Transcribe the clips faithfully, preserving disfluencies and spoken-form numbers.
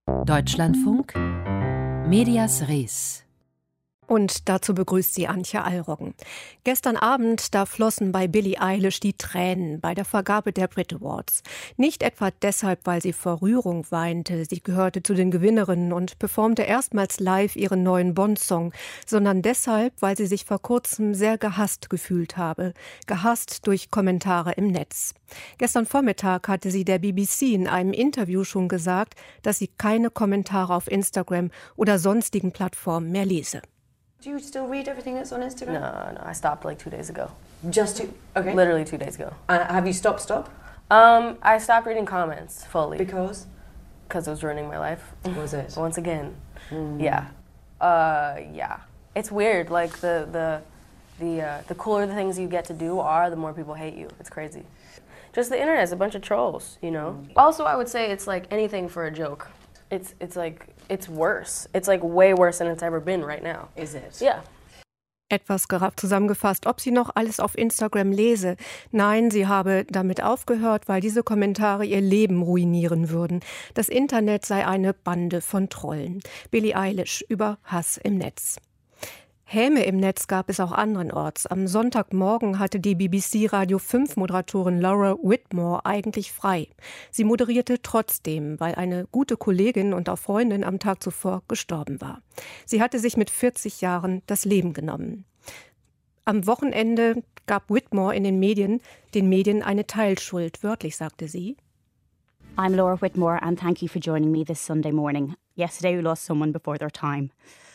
Deutschlandfunk Medias Res. Und dazu begrüßt sie Antje Allroggen. Gestern Abend, da flossen bei Billie Eilish die Tränen bei der Vergabe der Brit Awards. Nicht etwa deshalb, weil sie vor Rührung weinte. Sie gehörte zu den Gewinnerinnen und performte erstmals live ihren neuen Bond-Song, sondern deshalb, weil sie sich vor kurzem sehr gehasst gefühlt habe. Gehasst durch Kommentare im Netz. Gestern Vormittag hatte sie der B B C in einem Interview schon gesagt, dass sie keine Kommentare auf Instagram oder sonstigen Plattformen mehr lese. Do you still read everything that's on Instagram? No, no, I stopped like two days ago. Just two? Okay. Literally two days ago. Uh, have you stopped, stop? Um, I stopped reading comments fully. Because? Because it was ruining my life. Was it? Once again. Mm. Yeah. Uh, yeah. It's weird, like the, the, the, uh, the cooler the things you get to do are, the more people hate you. It's crazy. Just the internet is a bunch of trolls, you know? Mm. Also, I would say it's like anything for a joke. It's, it's like, it's worse. It's like way worse than it's ever been right now. Is it? Yeah. Etwas gerafft zusammengefasst, ob sie noch alles auf Instagram lese. Nein, sie habe damit aufgehört, weil diese Kommentare ihr Leben ruinieren würden. Das Internet sei eine Bande von Trollen. Billie Eilish über Hass im Netz. Häme im Netz gab es auch anderenorts. Am Sonntagmorgen hatte die B B C Radio fünf Moderatorin Laura Whitmore eigentlich frei. Sie moderierte trotzdem, weil eine gute Kollegin und auch Freundin am Tag zuvor gestorben war. Sie hatte sich mit vierzig Jahren das Leben genommen. Am Wochenende gab Whitmore in den Medien den Medien eine Teilschuld. Wörtlich sagte sie: I'm Laura Whitmore and thank you for joining me this Sunday morning. Yesterday we lost someone before their time.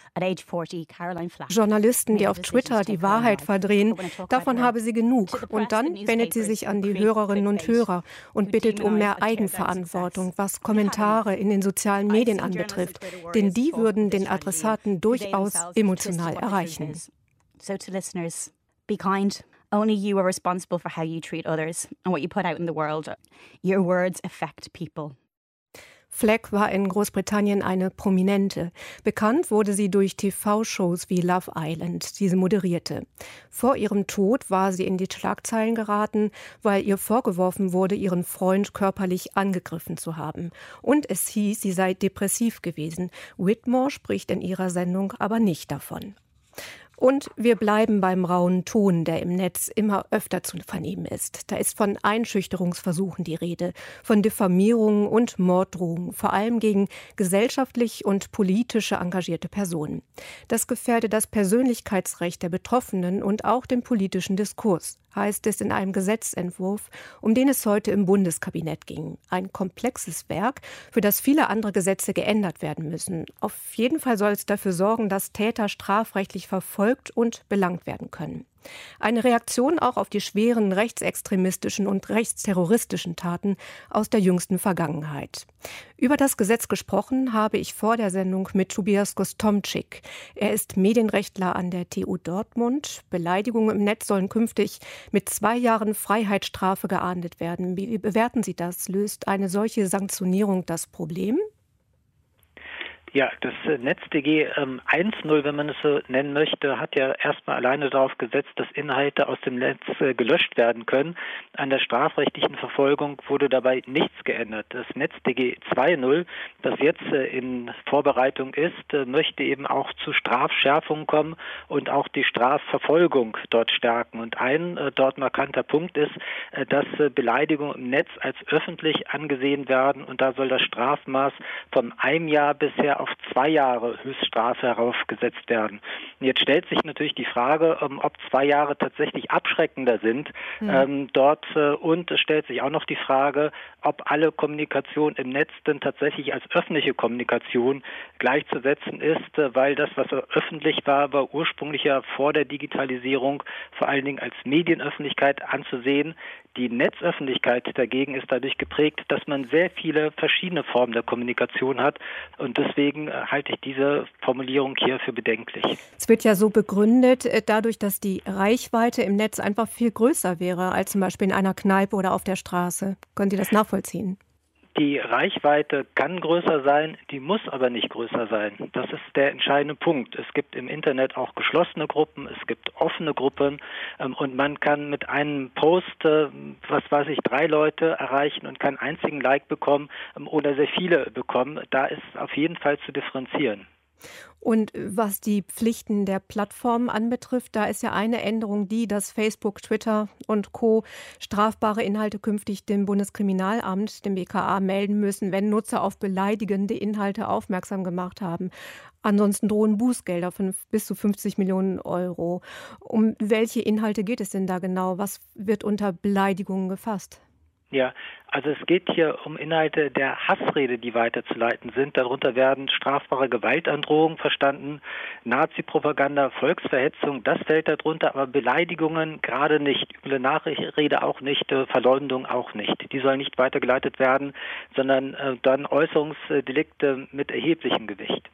Journalisten, die auf Twitter die Wahrheit verdrehen, davon habe sie genug. Und dann wendet sie sich an die Hörerinnen und Hörer und bittet um mehr Eigenverantwortung, was Kommentare in den sozialen Medien anbetrifft. Denn die würden den Adressaten durchaus emotional erreichen. So to listeners, be kind. Only you are responsible for how you treat others and what you put out in the world. Your words affect people. Fleck war in Großbritannien eine Prominente. Bekannt wurde sie durch T V-Shows wie Love Island, die sie moderierte. Vor ihrem Tod war sie in die Schlagzeilen geraten, weil ihr vorgeworfen wurde, ihren Freund körperlich angegriffen zu haben. Und es hieß, sie sei depressiv gewesen. Whitmore spricht in ihrer Sendung aber nicht davon. Und wir bleiben beim rauen Ton, der im Netz immer öfter zu vernehmen ist. Da ist von Einschüchterungsversuchen die Rede, von Diffamierungen und Morddrohungen, vor allem gegen gesellschaftlich und politisch engagierte Personen. Das gefährde das Persönlichkeitsrecht der Betroffenen und auch den politischen Diskurs, heißt es in einem Gesetzentwurf, um den es heute im Bundeskabinett ging. Ein komplexes Werk, für das viele andere Gesetze geändert werden müssen. Auf jeden Fall soll es dafür sorgen, dass Täter strafrechtlich verfolgt und belangt werden können. Eine Reaktion auch auf die schweren rechtsextremistischen und rechtsterroristischen Taten aus der jüngsten Vergangenheit. Über das Gesetz gesprochen habe ich vor der Sendung mit Tobias Gostomczyk. Er ist Medienrechtler an der T U Dortmund. Beleidigungen im Netz sollen künftig mit zwei Jahren Freiheitsstrafe geahndet werden. Wie bewerten Sie das? Löst eine solche Sanktionierung das Problem? Ja, das NetzDG ähm, eins Punkt null, wenn man es so nennen möchte, hat ja erstmal alleine darauf gesetzt, dass Inhalte aus dem Netz äh, gelöscht werden können. An der strafrechtlichen Verfolgung wurde dabei nichts geändert. Das NetzDG zwei Punkt null, das jetzt äh, in Vorbereitung ist, äh, möchte eben auch zu Strafschärfungen kommen und auch die Strafverfolgung dort stärken. Und ein äh, dort markanter Punkt ist, äh, dass äh, Beleidigungen im Netz als öffentlich angesehen werden, und da soll das Strafmaß von einem Jahr bisher auf zwei Jahre Höchststrafe heraufgesetzt werden. Und jetzt stellt sich natürlich die Frage, ähm, ob zwei Jahre tatsächlich abschreckender sind mhm. ähm, dort äh, und es stellt sich auch noch die Frage, ob alle Kommunikation im Netz denn tatsächlich als öffentliche Kommunikation gleichzusetzen ist, äh, weil das, was öffentlich war, war ursprünglich ja vor der Digitalisierung vor allen Dingen als Medienöffentlichkeit anzusehen. Die Netzöffentlichkeit dagegen ist dadurch geprägt, dass man sehr viele verschiedene Formen der Kommunikation hat, und deswegen halte ich diese Formulierung hier für bedenklich. Es wird ja so begründet, dadurch, dass die Reichweite im Netz einfach viel größer wäre als zum Beispiel in einer Kneipe oder auf der Straße. Können Sie das nachvollziehen? Die Reichweite kann größer sein, die muss aber nicht größer sein. Das ist der entscheidende Punkt. Es gibt im Internet auch geschlossene Gruppen, es gibt offene Gruppen ähm, und man kann mit einem Post, äh, was weiß ich, drei Leute erreichen und keinen einzigen Like bekommen ähm, oder sehr viele bekommen. Da ist auf jeden Fall zu differenzieren. Und was die Pflichten der Plattformen anbetrifft, da ist ja eine Änderung die, dass Facebook, Twitter und Co. strafbare Inhalte künftig dem Bundeskriminalamt, dem B K A, melden müssen, wenn Nutzer auf beleidigende Inhalte aufmerksam gemacht haben. Ansonsten drohen Bußgelder von bis zu fünfzig Millionen Euro. Um welche Inhalte geht es denn da genau? Was wird unter Beleidigungen gefasst? Ja, also es geht hier um Inhalte der Hassrede, die weiterzuleiten sind. Darunter werden strafbare Gewaltandrohungen verstanden, Nazi-Propaganda, Volksverhetzung, das fällt darunter, aber Beleidigungen gerade nicht, üble Nachrede auch nicht, Verleumdung auch nicht. Die sollen nicht weitergeleitet werden, sondern äh, dann Äußerungsdelikte mit erheblichem Gewicht.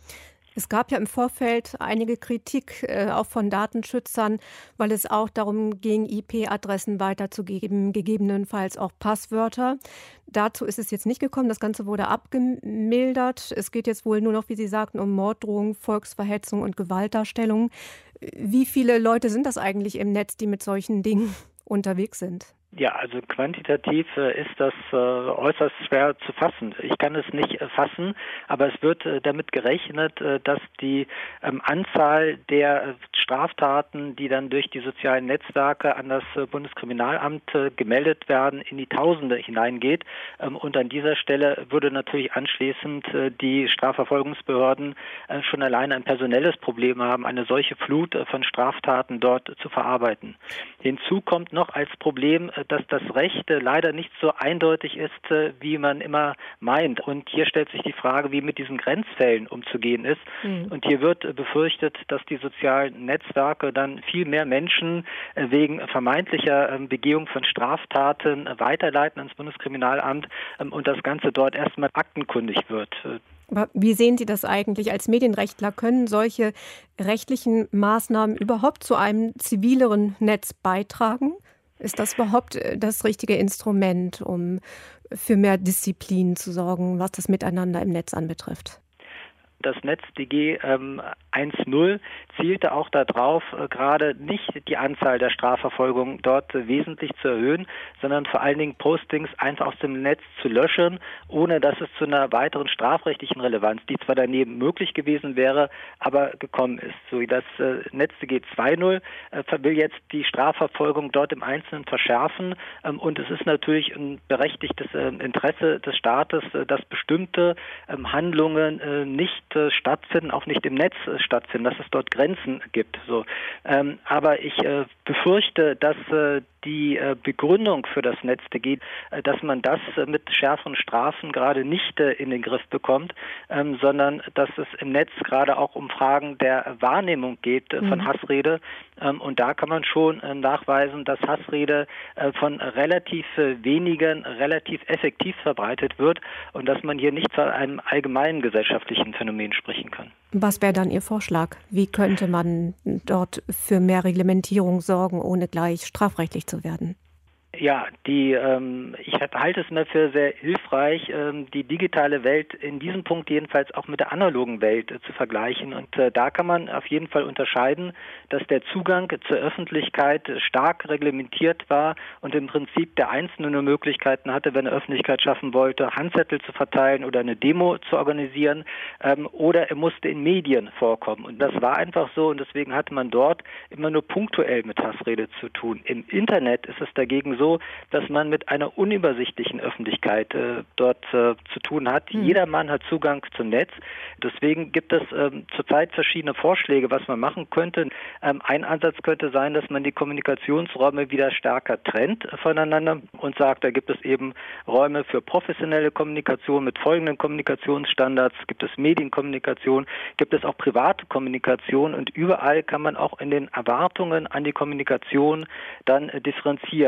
Es gab ja im Vorfeld einige Kritik, äh, auch von Datenschützern, weil es auch darum ging, I P-Adressen weiterzugeben, gegebenenfalls auch Passwörter. Dazu ist es jetzt nicht gekommen. Das Ganze wurde abgemildert. Es geht jetzt wohl nur noch, wie Sie sagten, um Morddrohungen, Volksverhetzung und Gewaltdarstellung. Wie viele Leute sind das eigentlich im Netz, die mit solchen Dingen unterwegs sind? Ja, also quantitativ äh, ist das äh, äußerst schwer zu fassen. Ich kann es nicht äh, fassen, aber es wird äh, damit gerechnet, äh, dass die ähm, Anzahl der äh, Straftaten, die dann durch die sozialen Netzwerke an das äh, Bundeskriminalamt äh, gemeldet werden, in die Tausende hineingeht. Ähm, und an dieser Stelle würde natürlich anschließend äh, die Strafverfolgungsbehörden äh, schon alleine ein personelles Problem haben, eine solche Flut äh, von Straftaten dort äh, zu verarbeiten. Hinzu kommt noch als Problem, äh, dass das Recht leider nicht so eindeutig ist, wie man immer meint. Und hier stellt sich die Frage, wie mit diesen Grenzfällen umzugehen ist. Mhm. Und hier wird befürchtet, dass die sozialen Netzwerke dann viel mehr Menschen wegen vermeintlicher Begehung von Straftaten weiterleiten ans Bundeskriminalamt und das Ganze dort erstmal aktenkundig wird. Aber wie sehen Sie das eigentlich als Medienrechtler? Können solche rechtlichen Maßnahmen überhaupt zu einem zivileren Netz beitragen? Ist das überhaupt das richtige Instrument, um für mehr Disziplin zu sorgen, was das Miteinander im Netz anbetrifft? Das NetzDG ähm, eins Punkt null zielte auch darauf, äh, gerade nicht die Anzahl der Strafverfolgungen dort äh, wesentlich zu erhöhen, sondern vor allen Dingen Postings einfach aus dem Netz zu löschen, ohne dass es zu einer weiteren strafrechtlichen Relevanz, die zwar daneben möglich gewesen wäre, aber gekommen ist. So das äh, NetzDG zwei Punkt null äh, will jetzt die Strafverfolgung dort im Einzelnen verschärfen ähm, und es ist natürlich ein berechtigtes äh, Interesse des Staates, äh, dass bestimmte äh, Handlungen äh, nicht stattfinden, auch nicht im Netz äh, stattfinden, dass es dort Grenzen gibt. So, ähm, aber ich äh, befürchte, dass äh, die äh, Begründung für das NetzDG, äh, dass man das äh, mit schärferen Strafen gerade nicht äh, in den Griff bekommt, ähm, sondern dass es im Netz gerade auch um Fragen der Wahrnehmung geht äh, von mhm. Hassrede. Ähm, und da kann man schon äh, nachweisen, dass Hassrede äh, von relativ äh, wenigen relativ effektiv verbreitet wird und dass man hier nicht von einem allgemeinen gesellschaftlichen Phänomen sprechen kann. Was wäre dann Ihr Vorschlag? Wie könnte man dort für mehr Reglementierung sorgen, ohne gleich strafrechtlich zu werden? Ja, die, ähm, ich halte es mir für sehr hilfreich, ähm, die digitale Welt in diesem Punkt jedenfalls auch mit der analogen Welt äh, zu vergleichen. Und äh, da kann man auf jeden Fall unterscheiden, dass der Zugang zur Öffentlichkeit stark reglementiert war und im Prinzip der Einzelne nur Möglichkeiten hatte, wenn er Öffentlichkeit schaffen wollte, Handzettel zu verteilen oder eine Demo zu organisieren, ähm, oder er musste in Medien vorkommen. Und das war einfach so und deswegen hatte man dort immer nur punktuell mit Hassrede zu tun. Im Internet ist es dagegen so, dass man mit einer unübersichtlichen Öffentlichkeit äh, dort äh, zu tun hat. Mhm. Jedermann hat Zugang zum Netz. Deswegen gibt es ähm, zurzeit verschiedene Vorschläge, was man machen könnte. Ähm, ein Ansatz könnte sein, dass man die Kommunikationsräume wieder stärker trennt voneinander und sagt, da gibt es eben Räume für professionelle Kommunikation mit folgenden Kommunikationsstandards, gibt es Medienkommunikation, gibt es auch private Kommunikation und überall kann man auch in den Erwartungen an die Kommunikation dann äh, differenzieren. Also wie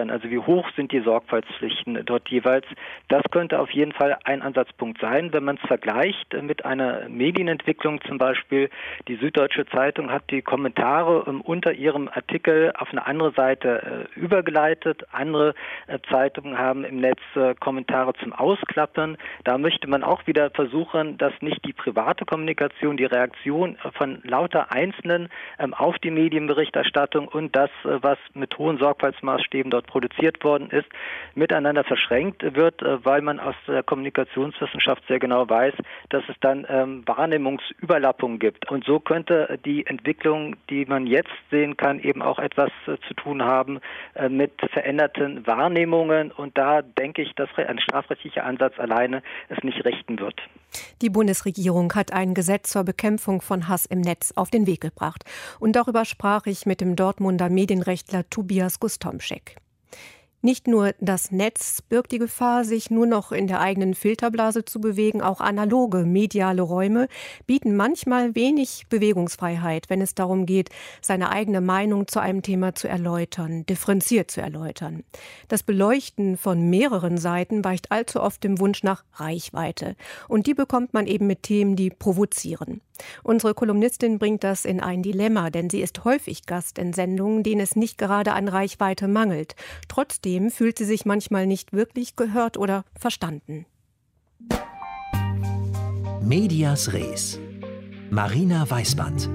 hoch sind die Sorgfaltspflichten dort jeweils. Das könnte auf jeden Fall ein Ansatzpunkt sein, wenn man es vergleicht mit einer Medienentwicklung zum Beispiel. Die Süddeutsche Zeitung hat die Kommentare ähm, unter ihrem Artikel auf eine andere Seite äh, übergeleitet. Andere äh, Zeitungen haben im Netz äh, Kommentare zum Ausklappern. Da möchte man auch wieder versuchen, dass nicht die private Kommunikation, die Reaktion von lauter Einzelnen ähm, auf die Medienberichterstattung und das, äh, was mit hohen Sorgfaltsmaßstäben dort produziert worden ist, miteinander verschränkt wird, äh, weil man aus der Kommunikationswissenschaft sehr genau weiß, dass es dann ähm, Wahrnehmungsüberlappungen gibt. Und so könnte die Entwicklung, die man jetzt sehen kann, eben auch etwas äh, zu tun haben äh, mit veränderten Wahrnehmungen. Und da denke ich, dass ein strafrechtlicher Ansatz alleine es nicht richten wird. Die Bundesregierung hat ein Gesetz zur Bekämpfung von Hass im Netz auf den Weg gebracht. Und darüber sprach ich mit dem Dortmunder Medienrechtler Tobias Gustomschek. Nicht nur das Netz birgt die Gefahr, sich nur noch in der eigenen Filterblase zu bewegen, auch analoge mediale Räume bieten manchmal wenig Bewegungsfreiheit, wenn es darum geht, seine eigene Meinung zu einem Thema zu erläutern, differenziert zu erläutern. Das Beleuchten von mehreren Seiten weicht allzu oft dem Wunsch nach Reichweite. Und die bekommt man eben mit Themen, die provozieren. Unsere Kolumnistin bringt das in ein Dilemma, denn sie ist häufig Gast in Sendungen, denen es nicht gerade an Reichweite mangelt. Trotzdem fühlt sie sich manchmal nicht wirklich gehört oder verstanden. Medias Res. Marina Weißband.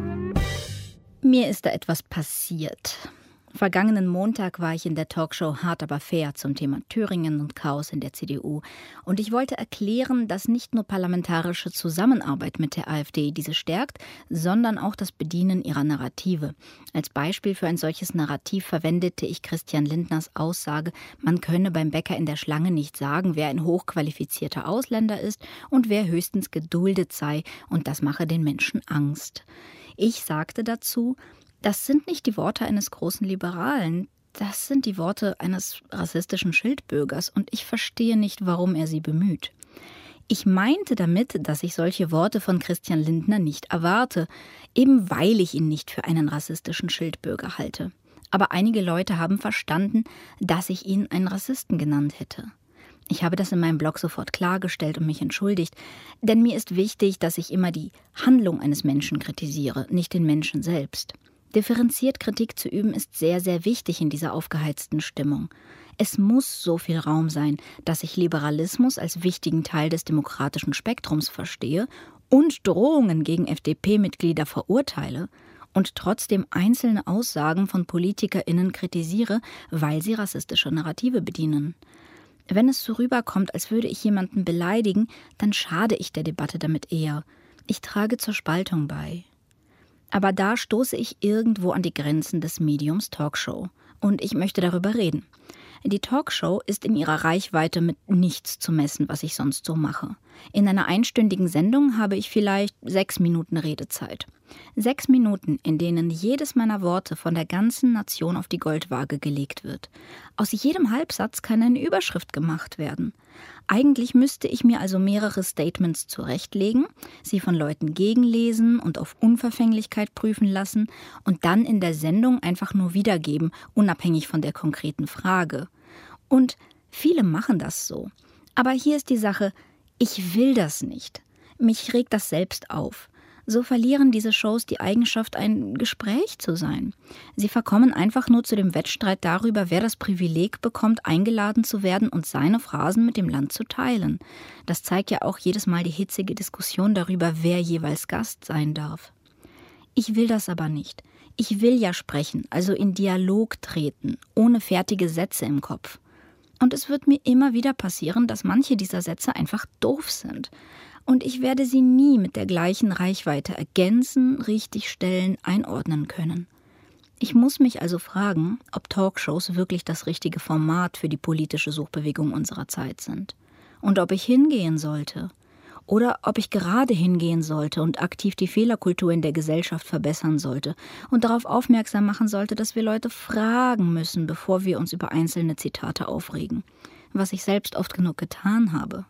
Mir ist da etwas passiert. Vergangenen Montag war ich in der Talkshow Hart aber fair zum Thema Thüringen und Chaos in der C D U. Und ich wollte erklären, dass nicht nur parlamentarische Zusammenarbeit mit der AfD diese stärkt, sondern auch das Bedienen ihrer Narrative. Als Beispiel für ein solches Narrativ verwendete ich Christian Lindners Aussage, man könne beim Bäcker in der Schlange nicht sagen, wer ein hochqualifizierter Ausländer ist und wer höchstens geduldet sei, und das mache den Menschen Angst. Ich sagte dazu, das sind nicht die Worte eines großen Liberalen, das sind die Worte eines rassistischen Schildbürgers und ich verstehe nicht, warum er sie bemüht. Ich meinte damit, dass ich solche Worte von Christian Lindner nicht erwarte, eben weil ich ihn nicht für einen rassistischen Schildbürger halte. Aber einige Leute haben verstanden, dass ich ihn einen Rassisten genannt hätte. Ich habe das in meinem Blog sofort klargestellt und mich entschuldigt, denn mir ist wichtig, dass ich immer die Handlung eines Menschen kritisiere, nicht den Menschen selbst. Differenziert Kritik zu üben ist sehr, sehr wichtig in dieser aufgeheizten Stimmung. Es muss so viel Raum sein, dass ich Liberalismus als wichtigen Teil des demokratischen Spektrums verstehe und Drohungen gegen F D P-Mitglieder verurteile und trotzdem einzelne Aussagen von PolitikerInnen kritisiere, weil sie rassistische Narrative bedienen. Wenn es so rüberkommt, als würde ich jemanden beleidigen, dann schade ich der Debatte damit eher. Ich trage zur Spaltung bei. Aber da stoße ich irgendwo an die Grenzen des Mediums Talkshow. Und ich möchte darüber reden. Die Talkshow ist in ihrer Reichweite mit nichts zu messen, was ich sonst so mache. In einer einstündigen Sendung habe ich vielleicht sechs Minuten Redezeit. Sechs Minuten, in denen jedes meiner Worte von der ganzen Nation auf die Goldwaage gelegt wird. Aus jedem Halbsatz kann eine Überschrift gemacht werden. Eigentlich müsste ich mir also mehrere Statements zurechtlegen, sie von Leuten gegenlesen und auf Unverfänglichkeit prüfen lassen und dann in der Sendung einfach nur wiedergeben, unabhängig von der konkreten Frage. Und viele machen das so. Aber hier ist die Sache, ich will das nicht. Mich regt das selbst auf. So verlieren diese Shows die Eigenschaft, ein Gespräch zu sein. Sie verkommen einfach nur zu dem Wettstreit darüber, wer das Privileg bekommt, eingeladen zu werden und seine Phrasen mit dem Land zu teilen. Das zeigt ja auch jedes Mal die hitzige Diskussion darüber, wer jeweils Gast sein darf. Ich will das aber nicht. Ich will ja sprechen, also in Dialog treten, ohne fertige Sätze im Kopf. Und es wird mir immer wieder passieren, dass manche dieser Sätze einfach doof sind. Und ich werde sie nie mit der gleichen Reichweite ergänzen, richtigstellen, einordnen können. Ich muss mich also fragen, ob Talkshows wirklich das richtige Format für die politische Suchbewegung unserer Zeit sind. Und ob ich hingehen sollte. Oder ob ich gerade hingehen sollte und aktiv die Fehlerkultur in der Gesellschaft verbessern sollte und darauf aufmerksam machen sollte, dass wir Leute fragen müssen, bevor wir uns über einzelne Zitate aufregen. Was ich selbst oft genug getan habe.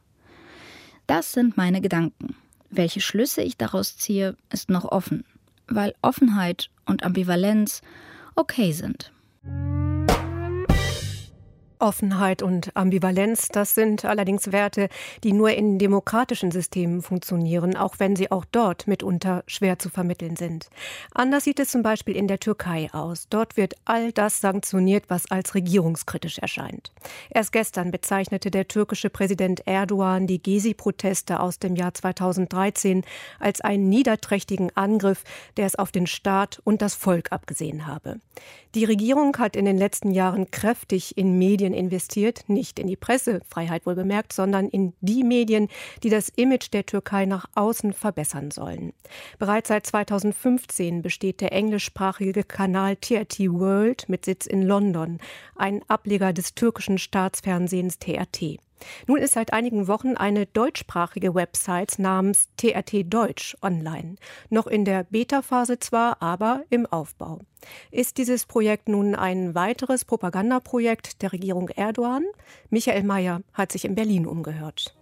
Das sind meine Gedanken. Welche Schlüsse ich daraus ziehe, ist noch offen, weil Offenheit und Ambivalenz okay sind. Offenheit und Ambivalenz, das sind allerdings Werte, die nur in demokratischen Systemen funktionieren, auch wenn sie auch dort mitunter schwer zu vermitteln sind. Anders sieht es zum Beispiel in der Türkei aus. Dort wird all das sanktioniert, was als regierungskritisch erscheint. Erst gestern bezeichnete der türkische Präsident Erdogan die Gezi-Proteste aus dem Jahr zweitausenddreizehn als einen niederträchtigen Angriff, der es auf den Staat und das Volk abgesehen habe. Die Regierung hat in den letzten Jahren kräftig in Medien investiert, nicht in die Pressefreiheit wohl bemerkt, sondern in die Medien, die das Image der Türkei nach außen verbessern sollen. Bereits seit zweitausendfünfzehn besteht der englischsprachige Kanal T R T World mit Sitz in London, ein Ableger des türkischen Staatsfernsehens T R T. Nun ist seit einigen Wochen eine deutschsprachige Website namens T R T Deutsch online. Noch in der Beta-Phase zwar, aber im Aufbau. Ist dieses Projekt nun ein weiteres Propagandaprojekt der Regierung Erdogan? Michael Mayer hat sich in Berlin umgehört.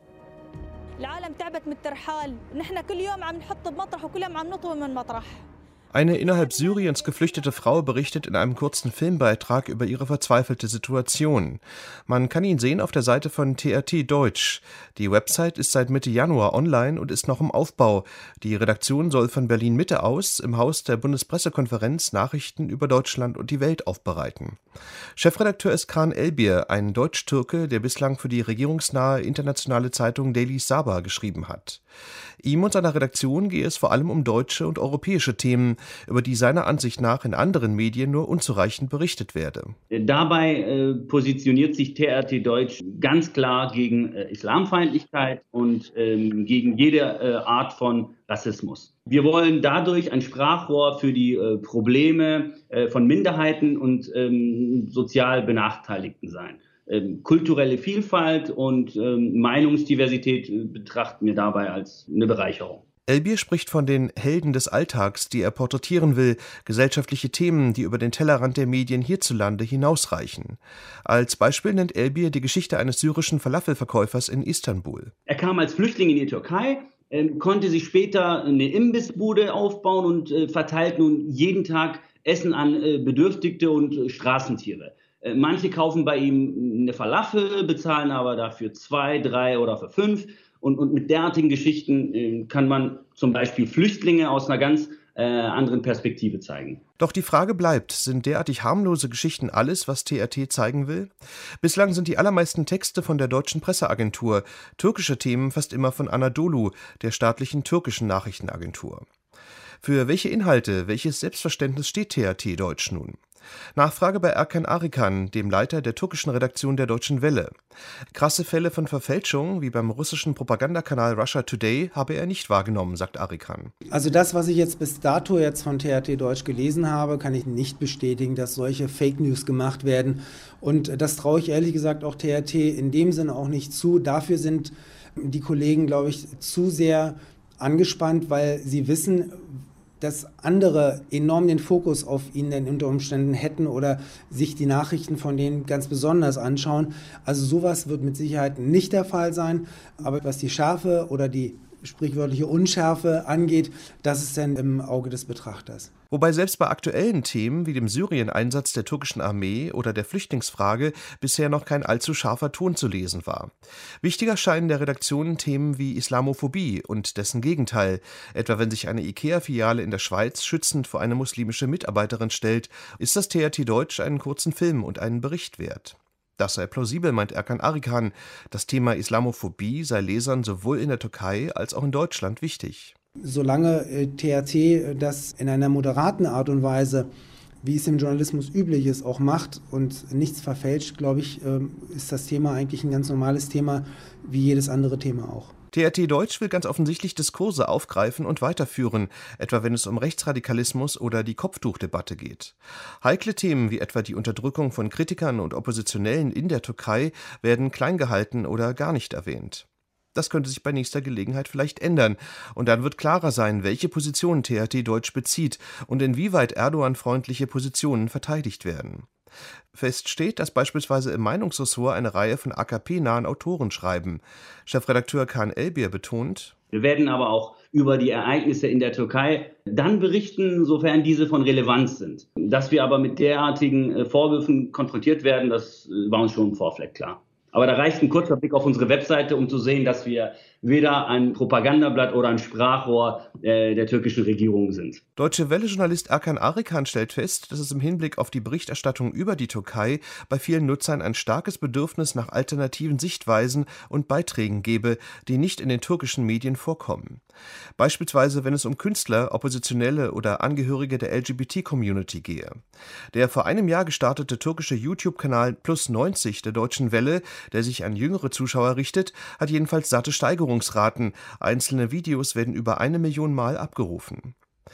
Eine innerhalb Syriens geflüchtete Frau berichtet in einem kurzen Filmbeitrag über ihre verzweifelte Situation. Man kann ihn sehen auf der Seite von T R T Deutsch. Die Website ist seit Mitte Januar online und ist noch im Aufbau. Die Redaktion soll von Berlin Mitte aus im Haus der Bundespressekonferenz Nachrichten über Deutschland und die Welt aufbereiten. Chefredakteur ist Kaan Elbir, ein Deutsch-Türke, der bislang für die regierungsnahe internationale Zeitung Daily Sabah geschrieben hat. Ihm und seiner Redaktion gehe es vor allem um deutsche und europäische Themen, über die seiner Ansicht nach in anderen Medien nur unzureichend berichtet werde. Dabei äh, positioniert sich T R T Deutsch ganz klar gegen äh, Islamfeindlichkeit und ähm, gegen jede äh, Art von Rassismus. Wir wollen dadurch ein Sprachrohr für die äh, Probleme äh, von Minderheiten und ähm, sozial Benachteiligten sein. Ähm, kulturelle Vielfalt und ähm, Meinungsdiversität äh, betrachten wir dabei als eine Bereicherung. Elbir spricht von den Helden des Alltags, die er porträtieren will, gesellschaftliche Themen, die über den Tellerrand der Medien hierzulande hinausreichen. Als Beispiel nennt Elbir die Geschichte eines syrischen Falafelverkäufers in Istanbul. Er kam als Flüchtling in die Türkei, äh, konnte sich später eine Imbissbude aufbauen und äh, verteilt nun jeden Tag Essen an äh, Bedürftigte und äh, Straßentiere. Manche kaufen bei ihm eine Falafel, bezahlen aber dafür zwei, drei oder für fünf. Und, und mit derartigen Geschichten äh, kann man zum Beispiel Flüchtlinge aus einer ganz äh, anderen Perspektive zeigen. Doch die Frage bleibt, sind derartig harmlose Geschichten alles, was T R T zeigen will? Bislang sind die allermeisten Texte von der deutschen Presseagentur, türkische Themen fast immer von Anadolu, der staatlichen türkischen Nachrichtenagentur. Für welche Inhalte, welches Selbstverständnis steht T R T Deutsch nun? Nachfrage bei Erkan Arikan, dem Leiter der türkischen Redaktion der Deutschen Welle. Krasse Fälle von Verfälschung, wie beim russischen Propagandakanal Russia Today, habe er nicht wahrgenommen, sagt Arikan. Also das, was ich jetzt bis dato jetzt von T R T Deutsch gelesen habe, kann ich nicht bestätigen, dass solche Fake News gemacht werden. Und das traue ich ehrlich gesagt auch T R T in dem Sinne auch nicht zu. Dafür sind die Kollegen, glaube ich, zu sehr angespannt, weil sie wissen, dass andere enorm den Fokus auf ihn denn unter Umständen hätten oder sich die Nachrichten von denen ganz besonders anschauen. Also sowas wird mit Sicherheit nicht der Fall sein. Aber was die Schärfe oder die sprichwörtliche Unschärfe angeht, das ist dann im Auge des Betrachters. Wobei selbst bei aktuellen Themen wie dem Syrien-Einsatz der türkischen Armee oder der Flüchtlingsfrage bisher noch kein allzu scharfer Ton zu lesen war. Wichtiger scheinen der Redaktionen Themen wie Islamophobie und dessen Gegenteil, etwa wenn sich eine IKEA-Filiale in der Schweiz schützend vor eine muslimische Mitarbeiterin stellt, ist das T R T Deutsch einen kurzen Film und einen Bericht wert. Das sei plausibel, meint Erkan Arikan. Das Thema Islamophobie sei Lesern sowohl in der Türkei als auch in Deutschland wichtig. Solange äh, T R T das in einer moderaten Art und Weise, wie es im Journalismus üblich ist, auch macht und nichts verfälscht, glaube ich, äh, ist das Thema eigentlich ein ganz normales Thema, wie jedes andere Thema auch. T R T Deutsch will ganz offensichtlich Diskurse aufgreifen und weiterführen, etwa wenn es um Rechtsradikalismus oder die Kopftuchdebatte geht. Heikle Themen wie etwa die Unterdrückung von Kritikern und Oppositionellen in der Türkei werden klein gehalten oder gar nicht erwähnt. Das könnte sich bei nächster Gelegenheit vielleicht ändern, und dann wird klarer sein, welche Positionen T R T Deutsch bezieht und inwieweit Erdogan-freundliche Positionen verteidigt werden. Fest steht, dass beispielsweise im Meinungsressort eine Reihe von A K P-nahen Autoren schreiben. Chefredakteur Kaan Elbir betont: Wir werden aber auch über die Ereignisse in der Türkei dann berichten, sofern diese von Relevanz sind. Dass wir aber mit derartigen Vorwürfen konfrontiert werden, das war uns schon im Vorfeld klar. Aber da reicht ein kurzer Blick auf unsere Webseite, um zu sehen, dass wir weder ein Propagandablatt oder ein Sprachrohr äh, der türkischen Regierung sind. Deutsche Welle-Journalist Erkan Arikan stellt fest, dass es im Hinblick auf die Berichterstattung über die Türkei bei vielen Nutzern ein starkes Bedürfnis nach alternativen Sichtweisen und Beiträgen gebe, die nicht in den türkischen Medien vorkommen. Beispielsweise, wenn es um Künstler, Oppositionelle oder Angehörige der L G B T-Community gehe. Der vor einem Jahr gestartete türkische YouTube-Kanal Plus neunzig der Deutschen Welle, der sich an jüngere Zuschauer richtet, hat jedenfalls satte Steigerungsraten. Einzelne Videos werden über eine Million Mal abgerufen.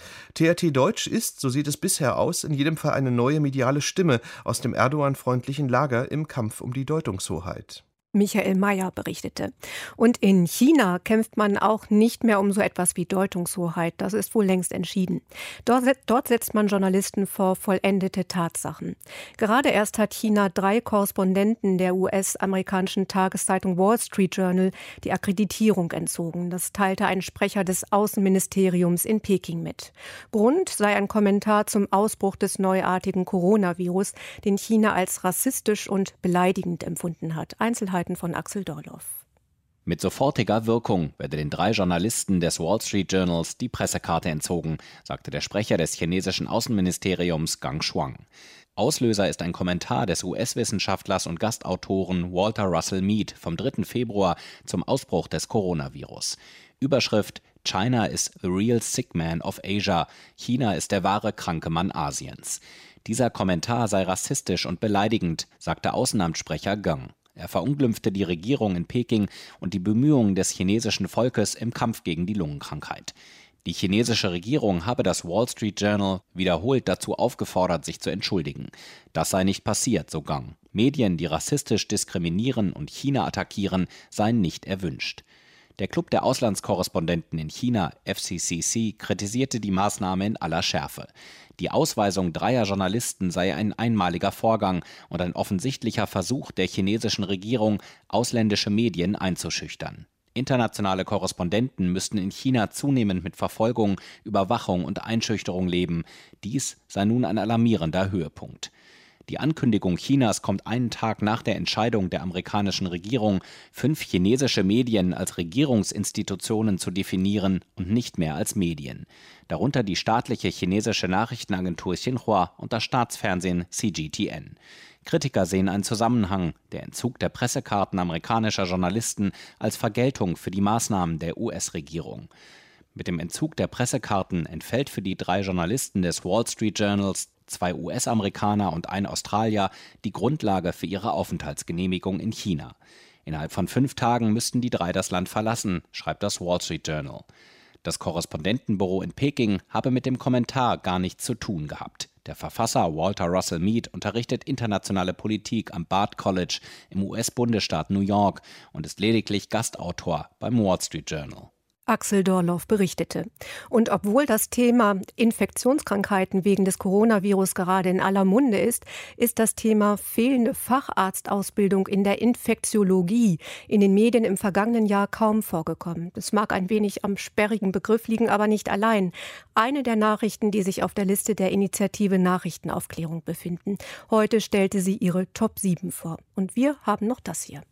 T R T Deutsch ist, so sieht es bisher aus, in jedem Fall eine neue mediale Stimme aus dem Erdogan-freundlichen Lager im Kampf um die Deutungshoheit. Michael Mayer berichtete. Und in China kämpft man auch nicht mehr um so etwas wie Deutungshoheit. Das ist wohl längst entschieden. Dort, dort setzt man Journalisten vor vollendete Tatsachen. Gerade erst hat China drei Korrespondenten der U S-amerikanischen Tageszeitung Wall Street Journal die Akkreditierung entzogen. Das teilte ein Sprecher des Außenministeriums in Peking mit. Grund sei ein Kommentar zum Ausbruch des neuartigen Coronavirus, den China als rassistisch und beleidigend empfunden hat. Einzelheiten von Axel Dorloff. Mit sofortiger Wirkung werde den drei Journalisten des Wall Street Journals die Pressekarte entzogen, sagte der Sprecher des chinesischen Außenministeriums Gang Shuang. Auslöser ist ein Kommentar des U S-Wissenschaftlers und Gastautoren Walter Russell Mead vom dritten Februar zum Ausbruch des Coronavirus. Überschrift: China is the real sick man of Asia. China ist der wahre kranke Mann Asiens. Dieser Kommentar sei rassistisch und beleidigend, sagte Außenamtssprecher Gang. Er verunglimpfte die Regierung in Peking und die Bemühungen des chinesischen Volkes im Kampf gegen die Lungenkrankheit. Die chinesische Regierung habe das Wall Street Journal wiederholt dazu aufgefordert, sich zu entschuldigen. Das sei nicht passiert, so Gang. Medien, die rassistisch diskriminieren und China attackieren, seien nicht erwünscht. Der Club der Auslandskorrespondenten in China, F C C C, kritisierte die Maßnahme in aller Schärfe. Die Ausweisung dreier Journalisten sei ein einmaliger Vorgang und ein offensichtlicher Versuch der chinesischen Regierung, ausländische Medien einzuschüchtern. Internationale Korrespondenten müssten in China zunehmend mit Verfolgung, Überwachung und Einschüchterung leben. Dies sei nun ein alarmierender Höhepunkt. Die Ankündigung Chinas kommt einen Tag nach der Entscheidung der amerikanischen Regierung, fünf chinesische Medien als Regierungsinstitutionen zu definieren und nicht mehr als Medien. Darunter die staatliche chinesische Nachrichtenagentur Xinhua und das Staatsfernsehen C G T N. Kritiker sehen einen Zusammenhang, der Entzug der Pressekarten amerikanischer Journalisten als Vergeltung für die Maßnahmen der U S-Regierung. Mit dem Entzug der Pressekarten entfällt für die drei Journalisten des Wall Street Journals, zwei U S-Amerikaner und ein Australier, die Grundlage für ihre Aufenthaltsgenehmigung in China. Innerhalb von fünf Tagen müssten die drei das Land verlassen, schreibt das Wall Street Journal. Das Korrespondentenbüro in Peking habe mit dem Kommentar gar nichts zu tun gehabt. Der Verfasser Walter Russell Mead unterrichtet internationale Politik am Bard College im U S-Bundesstaat New York und ist lediglich Gastautor beim Wall Street Journal. Axel Dorloff berichtete. Und obwohl das Thema Infektionskrankheiten wegen des Coronavirus gerade in aller Munde ist, ist das Thema fehlende Facharztausbildung in der Infektiologie in den Medien im vergangenen Jahr kaum vorgekommen. Das mag ein wenig am sperrigen Begriff liegen, aber nicht allein. Eine der Nachrichten, die sich auf der Liste der Initiative Nachrichtenaufklärung befinden. Heute stellte sie ihre Top sieben vor. Und wir haben noch das hier.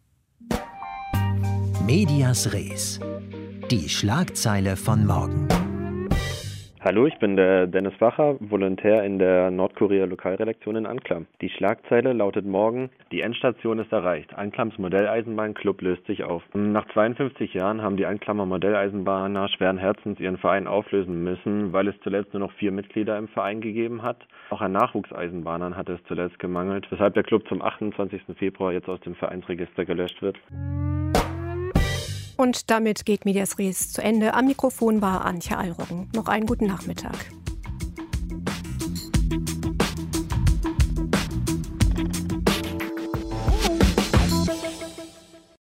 Medias Res. Die Schlagzeile von morgen. Hallo, ich bin der Dennis Wacher, Volontär in der Nordkorea-Lokalredaktion in Anklam. Die Schlagzeile lautet morgen: Die Endstation ist erreicht. Anklams Modelleisenbahnclub löst sich auf. Nach zweiundfünfzig Jahren haben die Anklamer Modelleisenbahner schweren Herzens ihren Verein auflösen müssen, weil es zuletzt nur noch vier Mitglieder im Verein gegeben hat. Auch an Nachwuchseisenbahnern hat es zuletzt gemangelt, weshalb der Club zum achtundzwanzigsten Februar jetzt aus dem Vereinsregister gelöscht wird. Und damit geht Medias Res zu Ende. Am Mikrofon war Antje Allroggen. Noch einen guten Nachmittag.